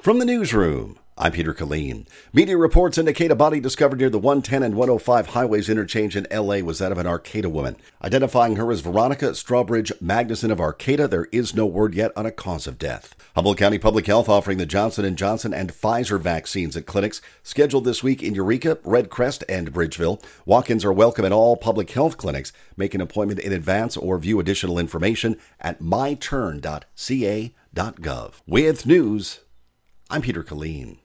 From the newsroom, I'm Peter Killeen. Media reports indicate a body discovered near the 110 and 105 highways interchange in L.A. was that of an Arcata woman. Identifying her as Veronica Strawbridge Magnuson of Arcata, there is no word yet on a cause of death. Humboldt County Public Health offering the Johnson & Johnson and Pfizer vaccines at clinics scheduled this week in Eureka, Red Crest, and Bridgeville. Walk-ins are welcome at all public health clinics. Make an appointment in advance or view additional information at myturn.ca.gov. With news, I'm Peter Killeen.